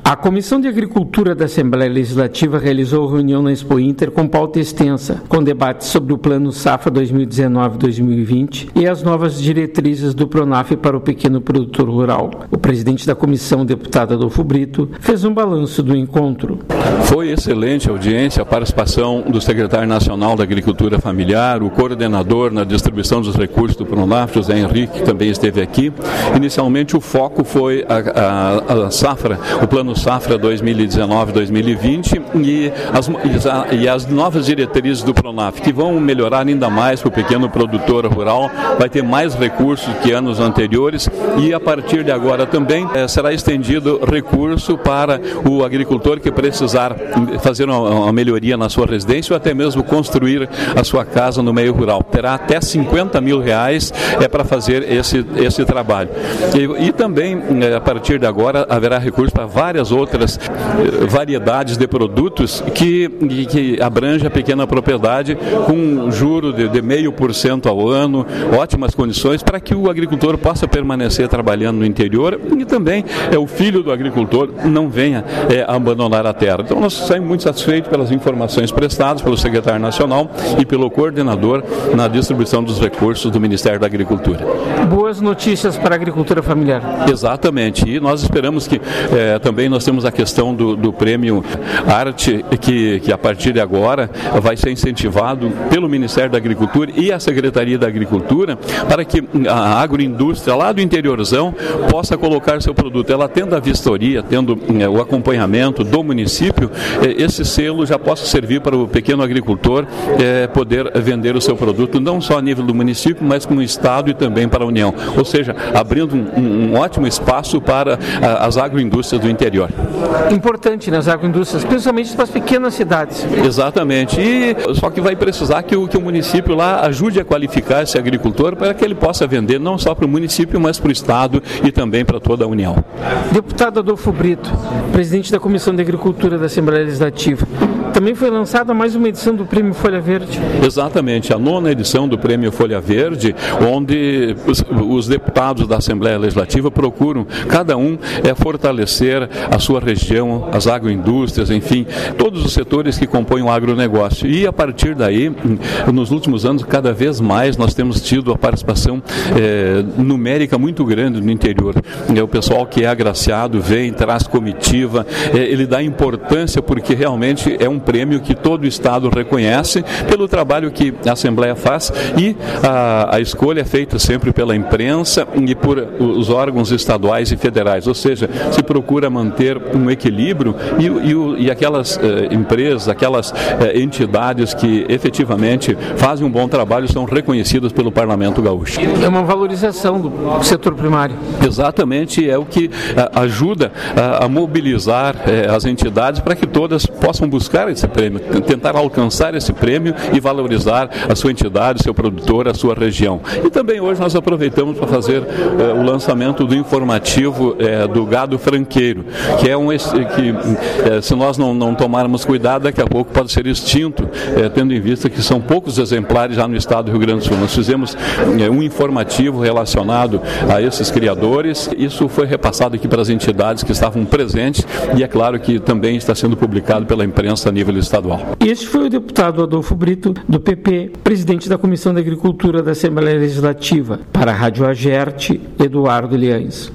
A Comissão de Agricultura da Assembleia Legislativa realizou reunião na Expo Inter com pauta extensa, com debates sobre o Plano Safra 2019-2020 e as novas diretrizes do PRONAF para o pequeno produtor rural. O presidente da comissão, deputado Adolfo Brito, fez um balanço do encontro. Foi excelente a audiência, a participação do secretário nacional da Agricultura Familiar, o coordenador na distribuição dos recursos do PRONAF, José Henrique, que também esteve aqui. Inicialmente o foco foi a safra, o Plano Safra 2019-2020 e as novas diretrizes do PRONAF, que vão melhorar ainda mais para o pequeno produtor rural, vai ter mais recursos que anos anteriores e a partir de agora também será estendido recurso para o agricultor que precisar fazer uma melhoria na sua residência ou até mesmo construir a sua casa no meio rural. Terá até R$50 mil para fazer esse trabalho. E também, a partir de agora, haverá recurso para várias outras variedades de produtos que abrange a pequena propriedade com um juro de 0,5% ao ano, ótimas condições para que o agricultor possa permanecer trabalhando no interior e também o filho do agricultor não venha abandonar a terra. Então nós saímos muito satisfeitos pelas informações prestadas pelo secretário nacional e pelo coordenador na distribuição dos recursos do Ministério da Agricultura. Boas notícias para a agricultura familiar. Exatamente, e nós esperamos que também nós temos a questão do prêmio Arte, que a partir de agora vai ser incentivado pelo Ministério da Agricultura e a Secretaria da Agricultura para que a agroindústria lá do interiorzão possa colocar seu produto. Ela tendo a vistoria, tendo o acompanhamento do município, esse selo já possa servir para o pequeno agricultor poder vender o seu produto, não só a nível do município, mas com o Estado e também para a União. Ou seja, abrindo um ótimo espaço para as agroindústrias do interior. Importante nas agroindústrias, principalmente para as pequenas cidades. Exatamente. Só que vai precisar que o município lá ajude a qualificar esse agricultor para que ele possa vender não só para o município, mas para o Estado e também para toda a União. Deputado Adolfo Brito, presidente da Comissão de Agricultura da Assembleia Legislativa, também foi lançada mais uma edição do Prêmio Folha Verde. Exatamente, a 9ª edição do Prêmio Folha Verde, onde os deputados da Assembleia Legislativa procuram, cada um, fortalecer a sua região, as agroindústrias, enfim, todos os setores que compõem o agronegócio. E a partir daí, nos últimos anos, cada vez mais nós temos tido a participação numérica muito grande no interior. O pessoal que é agraciado vem, traz comitiva, ele dá importância porque realmente é um prêmio que todo o Estado reconhece pelo trabalho que a Assembleia faz e a escolha é feita sempre pela imprensa e por os órgãos estaduais e federais, ou seja, se procura manter um equilíbrio e aquelas empresas, aquelas entidades que efetivamente fazem um bom trabalho são reconhecidas pelo Parlamento Gaúcho. É uma valorização do setor primário. Exatamente, é o que ajuda a mobilizar as entidades para que todas possam buscar esse prêmio, tentar alcançar esse prêmio e valorizar a sua entidade, seu produtor, a sua região. E também hoje nós aproveitamos para fazer o lançamento do informativo do gado franqueiro, que se nós não tomarmos cuidado, daqui a pouco pode ser extinto, tendo em vista que são poucos exemplares já no estado do Rio Grande do Sul. Nós fizemos um informativo relacionado a esses criadores, isso foi repassado aqui para as entidades que estavam presentes e é claro que também está sendo publicado pela imprensa a nível estadual. Este foi o deputado Adolfo Brito, do PP, presidente da Comissão de Agricultura da Assembleia Legislativa. Para a Rádio Agerte, Eduardo Liães.